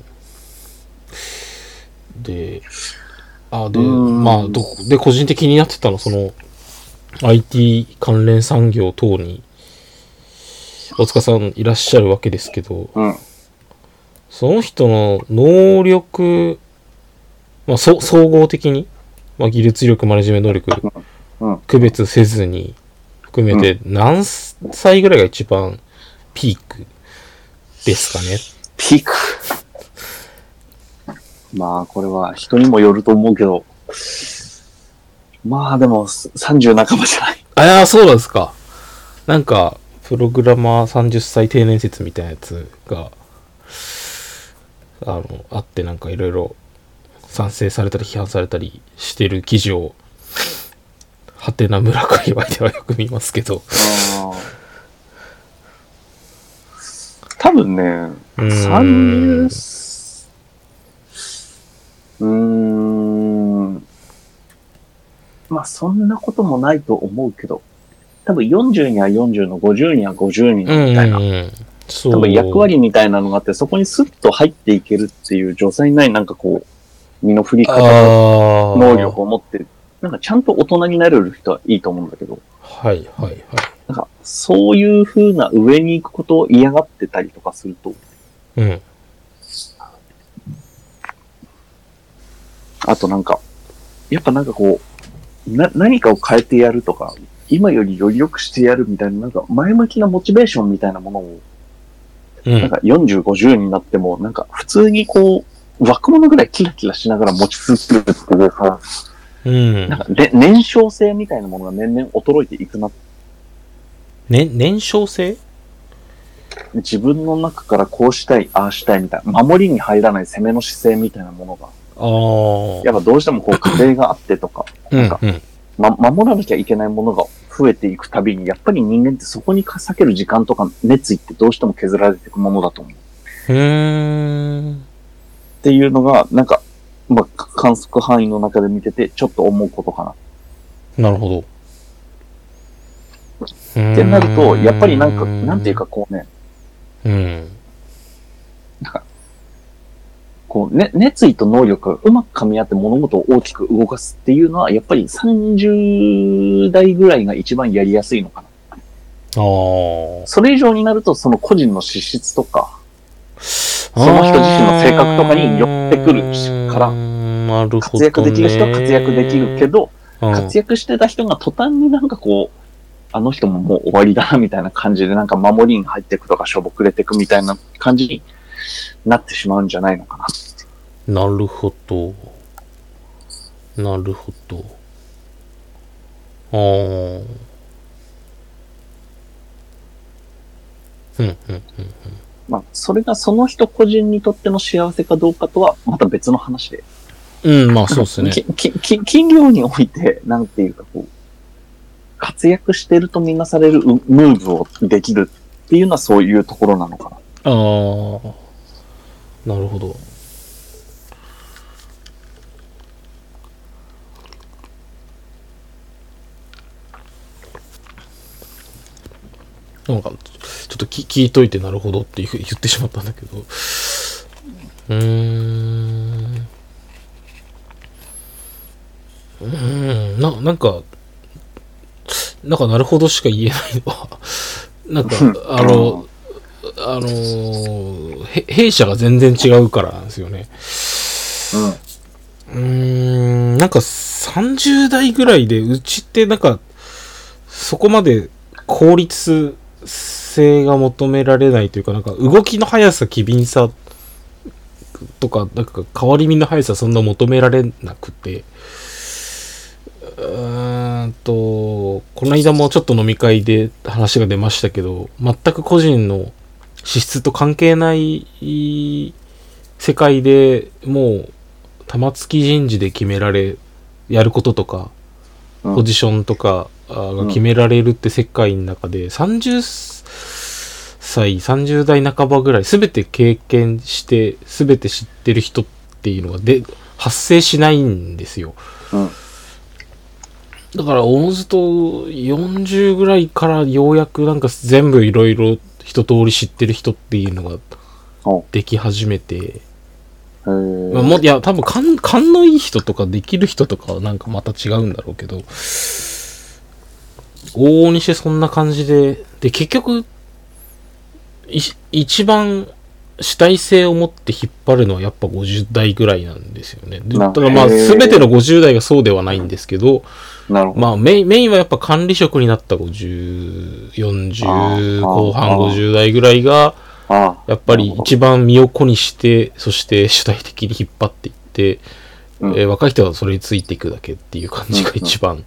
で、あ、で、まあ、ど、で、個人的になってたの、その、アイティー 関連産業等に、大塚さんいらっしゃるわけですけど、 うん、 その人の能力、まあ、そ総合的に、まあ、技術力、マネジメント能力、うんうん、区別せずに含めて何歳ぐらいが一番ピークですかね。 ピーク。まあこれは人にもよると思うけど、まあでもさんじゅう半ばじゃない。 ああ、そうなんですか。なんかプログラマーさんじゅっさい定年説みたいなやつがあのあってなんかいろいろ賛成されたり批判されたりしてる記事をはてな村界隈ではよく見ますけど。 あ多分ね、さんじゅう、うーん、まあそんなこともないと思うけど、多分よんじゅうにはよんじゅうのごじゅうにはごじゅうにのみたいな、うんうんうん、そう多分役割みたいなのがあって、そこにスッと入っていけるっていう女性にないなんかこう、身の振り方の能力を持ってる。なんかちゃんと大人になれる人はいいと思うんだけど。 はいはいはい。 なんかそういう風な上に行くことを嫌がってたりとかすると。 うん。 あとなんか、やっぱなんかこう、な、何かを変えてやるとか、今よりより良くしてやるみたいな、なんか前向きなモチベーションみたいなものを、うん、なんかよんじゅう、ごじゅうになっても、なんか普通にこう、若者ぐらいキラキラしながら持ち続けるっていうか、うん、なんか燃焼性みたいなものが年々衰えていくな。 ね、燃焼性？ 自分の中からこうしたい、ああしたいみたいな、守りに入らない攻めの姿勢みたいなものが、 あ。 やっぱどうしてもこう家庭があってとか、なんか、 うんうん、 ま、守らなきゃいけないものが増えていくたびに、やっぱり人間ってそこに避ける時間とか熱意ってどうしても削られていくものだと思う。 うーん。 っていうのが、なんか、まあ、観測範囲の中で見てて、ちょっと思うことかな。 なるほど。 ってなると、やっぱりなんか、なんていうかこうね、 うん。 なんか、こう、ね、熱意と能力がうまく噛み合って物事を大きく動かすっていうのは、やっぱりさんじゅう代ぐらいが一番やりやすいのかな。 ああ。 それ以上になると、その個人の資質とか、その人自身の性格とかに寄ってくるから、 なるほどね、 活躍できる人は活躍できるけど、うん、活躍してた人が途端になんかこう、あの人ももう終わりだなみたいな感じでなんか守りに入っていくとかしょぼくれていくみたいな感じになってしまうんじゃないのかな。なるほど。なるほど。ああ。うんうんうんうん。 まあ、それがその人個人にとっての幸せかどうかとはまた別の話で。 うん、まあそうですね。 企業において、なんていうかこう、活躍してるとみなされるムーブをできるっていうのはそういうところなのかな。 ああ、なるほど。なんか、ちょっとき聞いといてなるほどって言ってしまったんだけど。うーん。うーん、な、なんか、なんかなるほどしか言えないのは、なんか、あの、あのー、弊社が全然違うからなんですよね。うん。うーん、なんかさんじゅう代ぐらいで、うちってなんか、そこまで効率性が求められないというか、なんか動きの速さ、機敏さとか、なんか変わり身の速さそんな求められなくて、うーんと、この間もちょっと飲み会で話が出ましたけど、全く個人の資質と関係ない世界でもう玉突き人事で決められ、やることとか、ポジションとかが決められるって世界の中で、さんじゅっさい、さんじゅう代半ばぐらい全て経験して全て知ってる人っていうのがで発生しないんですよ。 うんだから、おのずとよんじゅうぐらいからようやくなんか全部いろいろ一通り知ってる人っていうのができ始めて、まあ、もいや、多分勘、勘のいい人とかできる人とかはなんかまた違うんだろうけど、往々にしてそんな感じで、で、結局、い一番主体性を持って引っ張るのはやっぱごじゅう代ぐらいなんですよね。だからまあ、すべてのごじゅう代がそうではないんですけど、 なるほど。 まあメイン、メインはやっぱ管理職になったごじゅう、よんじゅう、後半ごじゅう代ぐらいが、やっぱり一番身を粉にして、そして主体的に引っ張っていって、うんえー、若い人はそれについていくだけっていう感じが一番、うんうん、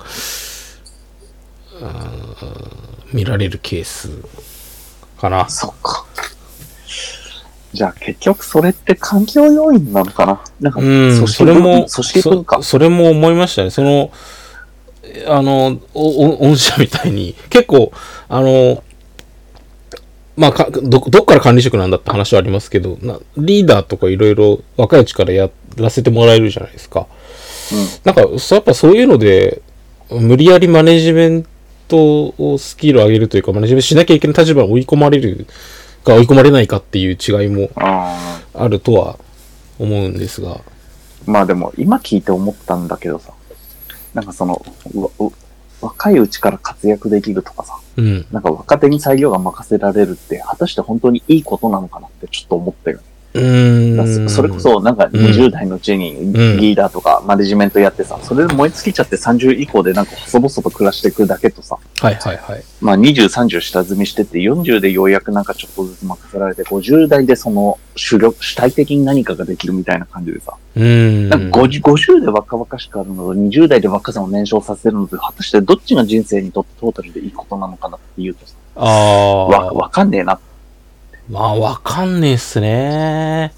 見られるケースかな。 そっか。じゃあ結局それって環境要因なのかな。なんか組織分、組織分か。 それも思いましたね。その、あの、御社みたいに、結構、あの、まあ、かど、どっから管理職なんだって話はありますけど、なリーダーとかいろいろ若いうちからやらせてもらえるじゃないですか。うん、なんか、やっぱそういうので、無理やりマネジメントをスキルを上げるというか、マネジメントしなきゃいけない立場に追い込まれるか追い込まれないかっていう違いもあるとは思うんですが。 まあでも、今聞いて思ったんだけどさ、なんかその、若いうちから活躍できるとかさ、うん、なんか若手に裁量が任せられるって、果たして本当にいいことなのかなってちょっと思ったよね。 うーんそれこそなんかにじゅう代のうちにリーダーとかマネジメントやってさ、それで燃え尽きちゃってさんじゅう以降でなんか細々と暮らしていくだけとさ、 はいはいはい。 まあにじゅう、さんじゅう下積みしててよんじゅうでようやくなんかちょっとずつ任せられてごじゅう代でその主力、主体的に何かができるみたいな感じでさ、 うんなんか 50, ごじゅうで若々しくあるのとにじゅう代で若さを燃焼させるのと果たしてどっちが人生にとってトータルでいいことなのかなっていうとさ、 ああ。 わ、わかんねえな。 まあわかんねえっすね。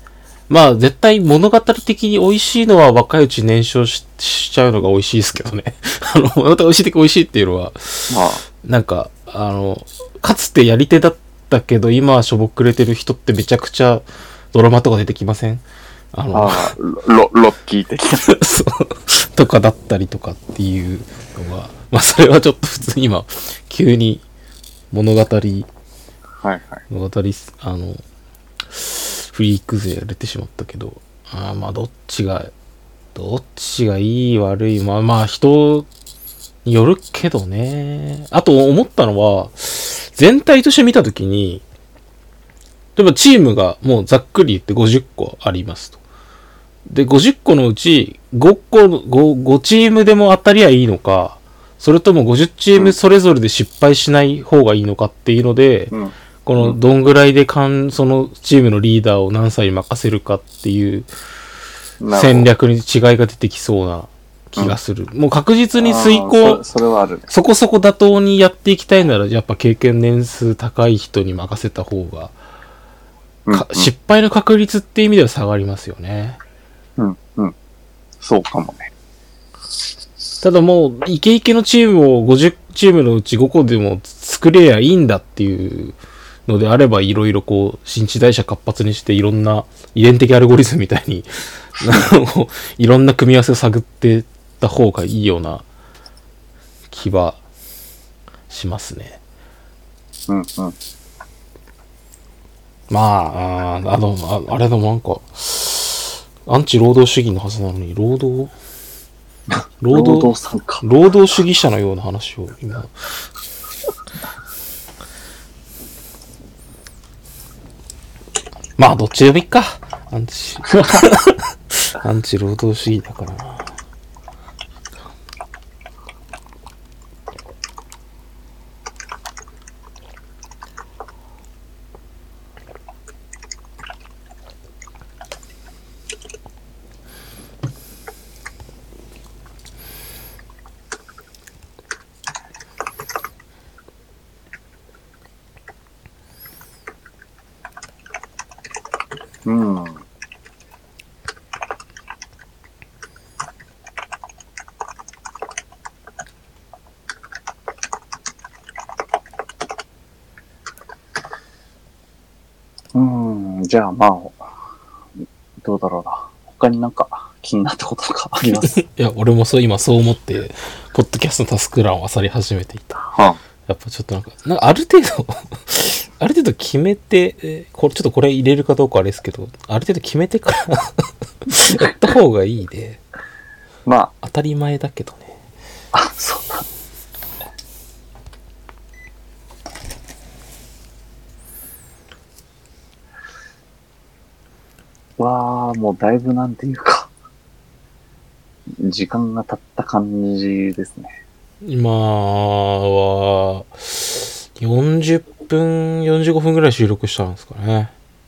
まあ絶対物語的に美味しいのは若いうちに燃焼 し, しちゃうのが美味しいですけどね。あの、また美味しい的美味しいっていうのは、 まあ、 なんか、あの、かつてやり手だったけど今はしょぼくれてる人ってめちゃくちゃドラマとか出てきません？あの、 あロロッキー的な。 そうとかだったりとかっていうのが、まあそれはちょっと普通に今、急に物語、 はいはい。 物語、あの、フリーク勢やれてしまったけど、あまあどっちが、どっちがいい悪い、まあまあ人によるけどね。あと思ったのは、全体として見たときに、例えばチームがもうざっくり言ってごじゅっこありますと。で、ごじゅっこのうちごこの、5、5チームでも当たりゃいいのか、それともごじゅうチームそれぞれで失敗しない方がいいのかっていうので、うん、このどんぐらいでかんそのチームのリーダーを何歳に任せるかっていう戦略に違いが出てきそうな気がする。うん、もう確実に遂行、 そ, それはある、ね、 そこそこ妥当にやっていきたいなら、やっぱ経験年数高い人に任せた方が、うんうん、失敗の確率っていう意味では下がりますよね。 うんうん。そうかもね。 ただもう、イケイケのチームをごじゅうチームのうちごこでも作れりゃいいんだっていうのであれば、いろいろこう、新陳代謝活発にしていろんな遺伝的アルゴリズムみたいに、いろんな組み合わせを探ってった方がいいような気はしますね。 うんうん。 まあ、あ, あの、あ, あれでもなんか、アンチ労働主義のはずなのに、労働労働、労働さんか。 労働主義者のような話を今。まあ、どっちでもいいか。アンチ、アンチ労働主義だからな。 うん。うん、じゃあまあ、どうだろうな。他になんか気になったこととかありますいや、俺もそう、今そう思って、ポッドキャストのタスク欄を漁り始めていた。はあ、やっぱちょっとなんか、なんかある程度、ある程度決めて、えこれちょっとこれ入れるかどうかあれですけど、ある程度決めてからやった方がいいで。 まあ。 当たり前だけどね。 あ、そうなんだ。わあ、もうだいぶなんていうか、時間が経った感じですね。 今は、よんじゅっぷん、よんじゅうごふんぐらい収録したんですかね。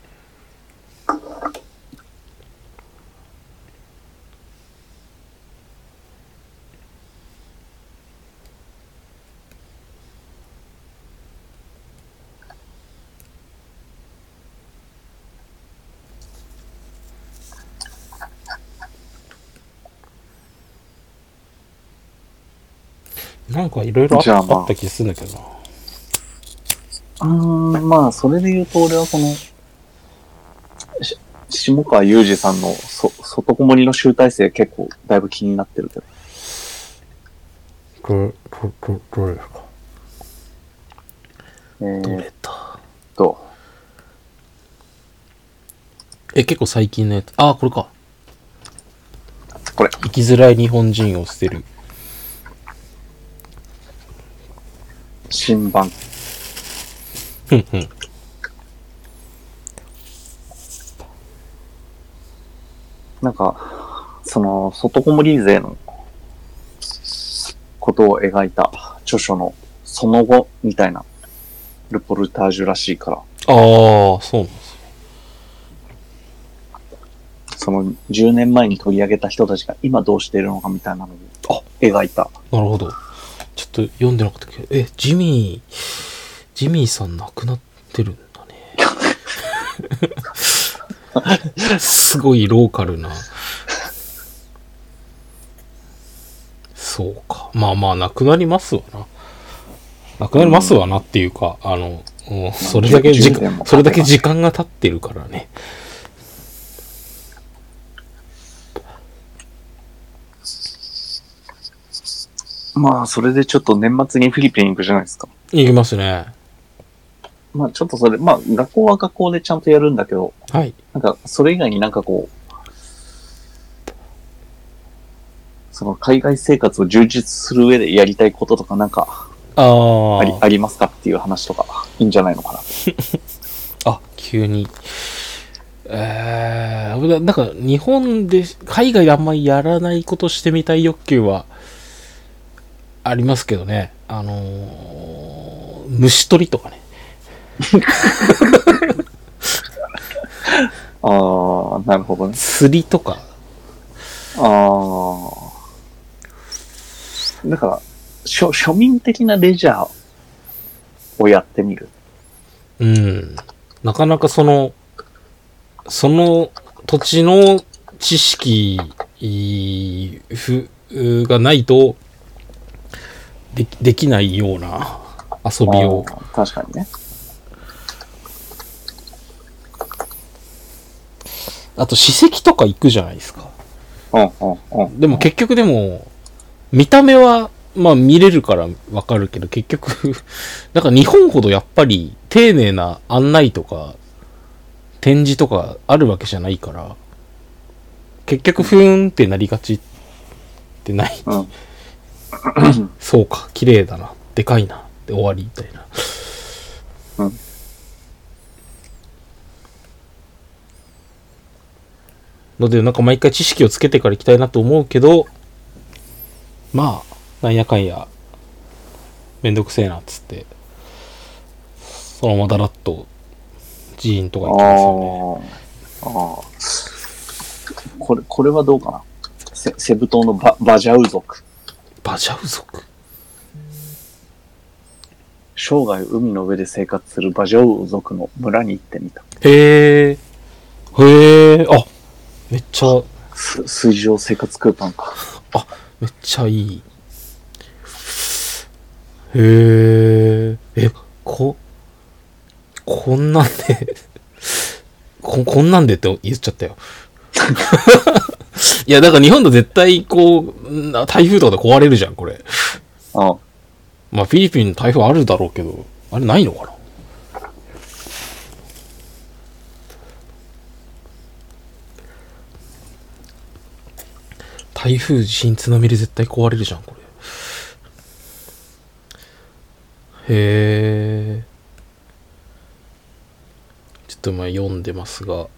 なんかいろいろあった気するんだけどな。 うーん、まあ、それで言うと俺はこの、し下川雄二さんのそ外こもりの集大成結構だいぶ気になってるけど。 ど、ど、ど、どれですか？ えー、 どれだと。 え、結構最近のやつ。あ、これか。 これ。 生きづらい日本人を捨てる。 新版。 ふんふん。 なんか、その、外こもり勢のことを描いた著書のその後みたいなルポルタージュらしいから。 ああ、そうなんですね。 そのじゅうねんまえに取り上げた人たちが今どうしているのかみたいなのを描いた。 なるほど。ちょっと読んでなかったけど、え、ジミー、ジミーさん亡くなってるんだね。 すごいローカルな。そうか。まあまあ、なくなりますわな。なくなりますわなっていうか、うん、あの、うん、それだけ時間、それだけ時間が経ってるからね。 まあ、それでちょっと年末にフィリピン行くじゃないですか。 行きますね。 まあ、ちょっとそれ、まあ、学校は学校でちゃんとやるんだけど、 はい。なんか、それ以外になんかこう、その海外生活を充実する上でやりたいこととかなんか、 ああり、ありますかっていう話とか、いいんじゃないのかな。 あ、急に。えー、なんか日本で、海外であんまりやらないことしてみたい欲求は、ありますけどね。あのー、虫取りとかね。 ああ、なるほどね。 釣りとか。 ああ。だから、庶、庶民的なレジャーをやってみる。 うん。なかなかその、その土地の知識がないとで、できないような遊びを。 確かにね。 あと史跡とか行くじゃないですか。 うんうんうん。 でも結局でも、見た目は、まあ見れるからわかるけど、結局、なんか日本ほどやっぱり丁寧な案内とか、展示とかあるわけじゃないから、結局ふーんってなりがちってない。 うん、 そうか、綺麗だな、でかいな、で終わりみたいな。 うん。 ので、なんか毎回知識をつけてから行きたいなと思うけど、まあ、なんやかんや、めんどくせえなっつって、そのままだらっと、寺院とか行きますよね。 ああ。これ、これはどうかな。セ、セブ島のバ、バジャウ族。 バジャウ族生涯海の上で生活するバジャウ族の村に行ってみた。 へえ。へえ。あ、めっちゃ。 水上生活空間か。 あ、めっちゃいい。へえ。え、こ、こんなんでこ、こんなんでって言っちゃったよ。いや、だから日本と絶対こう、台風とかで壊れるじゃん、これ。 ああ。 まあ、フィリピンの台風あるだろうけど、あれないのかな。台風地震津波で絶対壊れるじゃん、これ。へえ。ちょっと今読んでますが。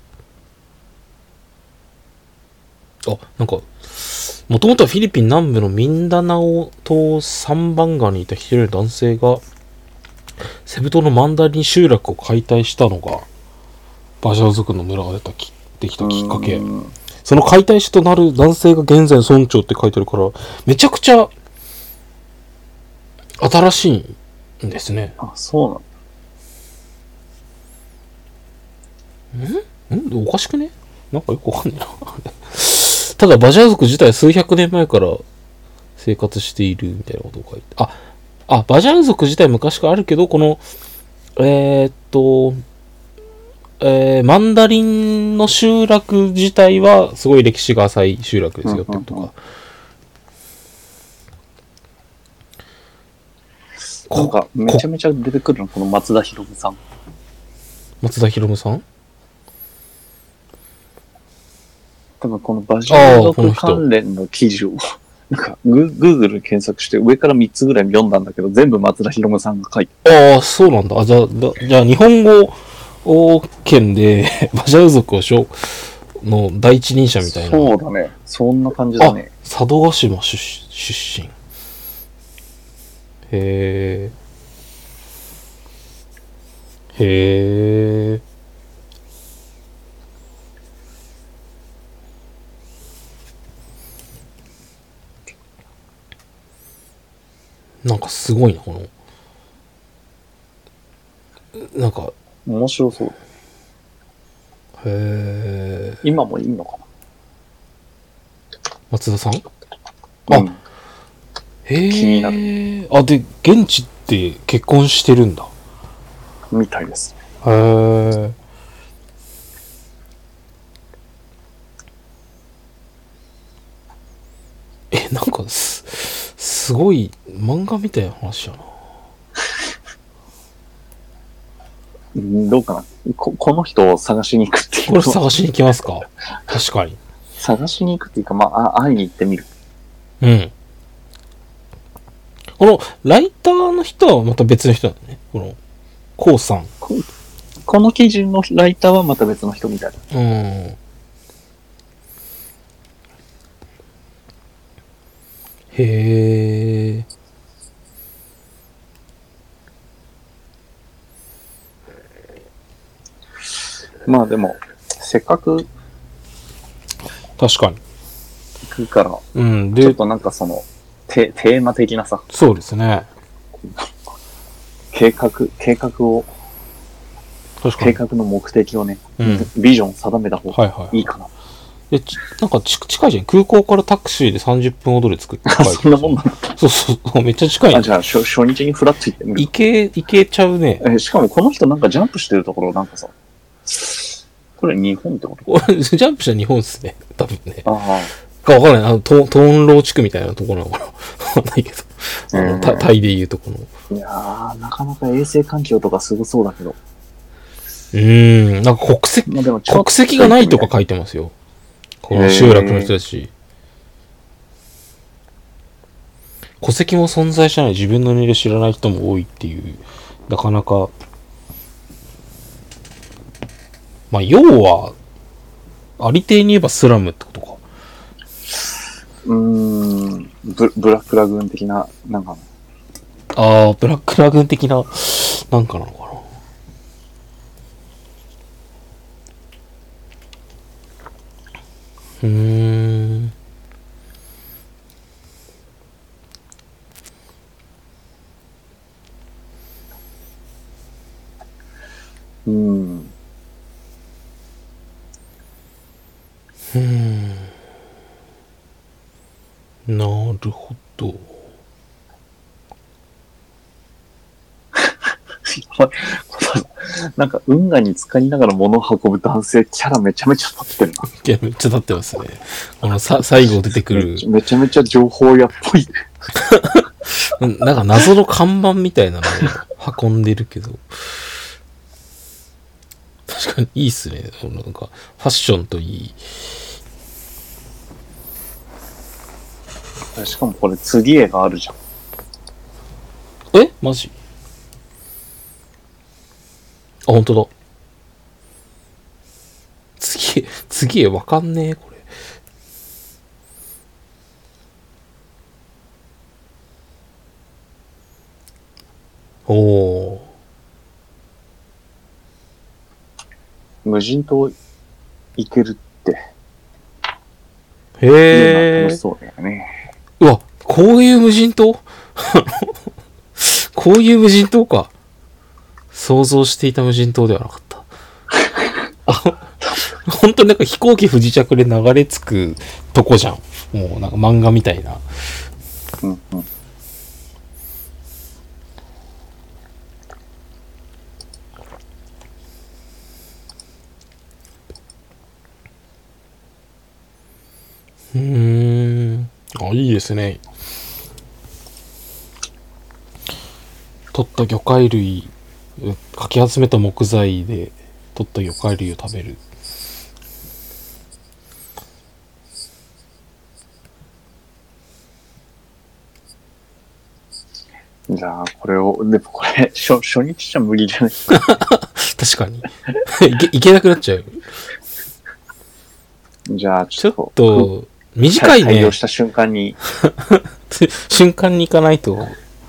あ、なんか、もともとはフィリピン南部のミンダナオ島サンバンガにいた一人の男性が、セブ島のマンダリン集落を解体したのが、バジャウ族の村が出たき、できたきっかけ。その解体師となる男性が現在村長って書いてあるから、めちゃくちゃ、新しいんですね。 あ、そうなんだ。んんおかしくねなんかよくわかんないな。ただ、バジャウ族自体は数百年前から生活しているみたいなことを書いて。あ、あ、バジャウ族自体昔からあるけど、この、えー、っと、えー、マンダリンの集落自体はすごい歴史が浅い集落ですよってことか。 なんか、めちゃめちゃ出てくるの、この松田博さん。 松田博さん多分このバジャウ族関連の記事を、なんか、グーグルで検索して上からみっつぐらい読んだんだけど、全部松田博さんが書いてああ、そうなんだ。じゃあ、じゃあ日本語圏でバジャウ族をしょの第一人者みたいな。 そうだね。そんな感じだね。 佐渡島出出身。へえ。へえ。なんかすごいな、この。なんか。 面白そう。 へへえ。 今もいいのか松田さん？ な。 あ、 うん、 へえ。 気になる。 あ、で、現地って結婚してるんだ。 みたいです。 へえ。え、なんかす、すごい漫画みたいな話やな。 うんどうかな。こ、この人を探しに行くっていうこれのは探しに行きますか？確かに。 探しに行くっていうか、まあ、あ会いに行ってみる。 うん。この、ライターの人はまた別の人なんだね。この、コウさん。 ここの記事のライターはまた別の人みたいな。 うん。へえ。 まあでも、せっかく確かに。 行くから、 うん。で、 ちょっとなんかその、テテーマ的なさ、 そうですね。 計画、計画を、 確かに。 計画の目的をね、 うんビジョン定めた方がはいはい。 いいかな。 で、ちなんかち近いじゃん。空港からタクシーでさんじゅっぷんほどで着くって書いてあるそんなもんなの。 そうそうそう。めっちゃ近いあ、 ね。 じゃあ初、初日にフラッと行ってみる。 行け、行けちゃうね。 え、しかもこの人なんかジャンプしてるところなんかさ、これ日本ってこと？ これジャンプしたら日本っすね。多分ね。 ああ。 かわかんない。あの、トトーンロー地区みたいなところなのかな。わかんないけど。あの、タタイでいうとこの。 いやー、なかなか衛生環境とかすごそうだけど。 うーん。なんか国籍、 まあでもちょっと国籍がないとか書いてますよ。この集落の人たち。戸籍も存在しない自分の年齢知らない人も多いっていう、なかなか、まあ、要は、ありていに言えばスラムってことか。 うーん、ブブラックラグーン的な、なんか、 ああ、ブラックラグーン的な、なんかなのかな。うーん。 うーん。 うーん。なるほど。 なんか運河に浸かりながら物を運ぶ男性キャラめちゃめちゃ立ってるな。 いや、めっちゃ立ってますね。このさ、最後出てくるめち、めちゃめちゃ情報屋っぽい。 うんなんか謎の看板みたいなのを運んでるけど。確かにいいっすね。なんか、ファッションといい。 しかもこれ次絵があるじゃん。 えマジ？あ、ほんとだ。次、次わかんねえ、これ。おー。 無人島行けるって。 へいうのはえ楽し。そうだよね。 うわ、こういう無人島こういう無人島か。想像していた無人島ではなかった。本当になんか飛行機不時着で流れ着くとこじゃん。もうなんか漫画みたいな。 うんうん。 うーん。あ、いいですね。取った魚介類、かき集めた木材で取った魚介類を食べる。 じゃあ、これを、でもこれ、初、初日じゃ無理じゃない？ 確かに。いけ、いけなくなっちゃう。 じゃあ、ちちょっょっと、 と、短いね対応。した瞬間に、 瞬間に行かないと。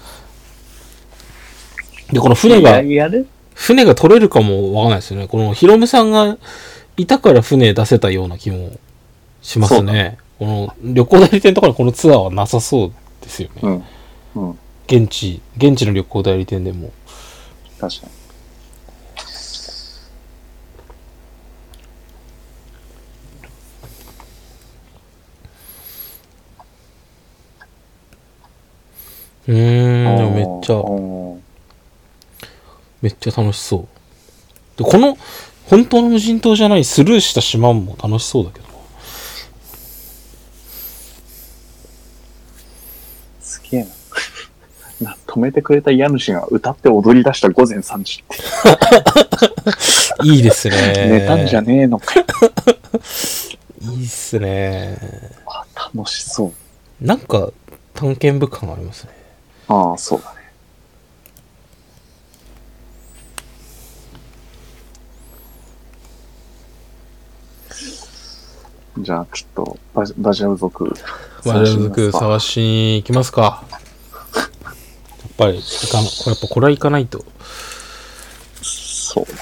で、この船が、 やる船が取れるかもわかんないですよね。このヒロムさんがいたから船出せたような気もしますね。この旅行代理店とかのこのツアーはなさそうですよね。 うん。うん。 現地、現地の旅行代理店でも。 確かに。 うーん、めっちゃ、 ゃ。 めっちゃ楽しそう。で、この、本当の無人島じゃないスルーした島も楽しそうだけどすげえな。な止めてくれた家主が歌って踊り出した午前さんじって。 いいですね。 寝たんじゃねえのか。 いいっすね。 あ、楽しそう。 なんか、探検部感ありますね。 ああ、そうだね。じゃあ、ちょっとバジ、バジャウ族。 バジャウ族探しに行きますか。やっぱり、行かな、やっぱこれは行かないと。 そうだね。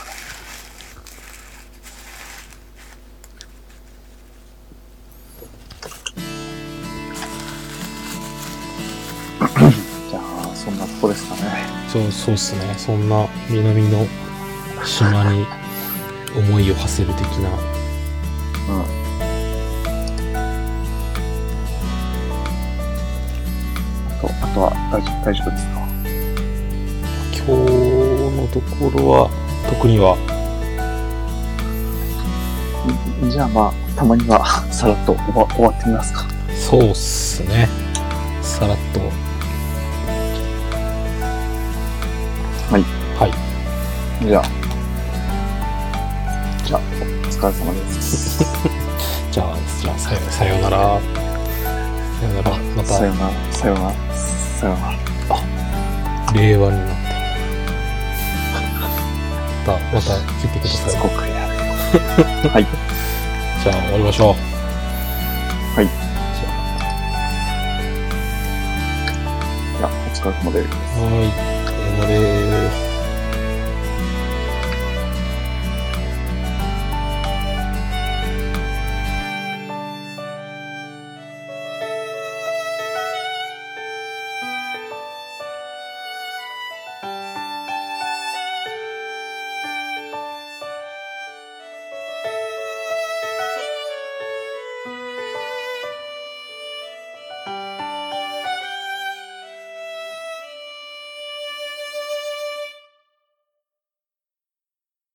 じゃあ、そんなとこですかね。 そう、そうっすね。そんな南の島に思いを馳せる的な。 うん。あと、あとは大丈夫、大丈夫ですか？ 今日のところは、特には。 んじゃあまあ、たまにはさらっと終わ、終わってみますか。 そうっすね。さらっと。 はい。 はい。 じゃあ、じゃあ、お疲れ様です。 じゃあ、じゃあさよ、さようなら。さようなら。また。 さようなら。さようなら。さようなら。 あ、令和になって。また、また聞いてください。 しつこくやるよ。はい。 じゃあ、終わりましょう。 はい。 じゃじゃあ、お疲れ様です。 あ、はい。お疲れ様です。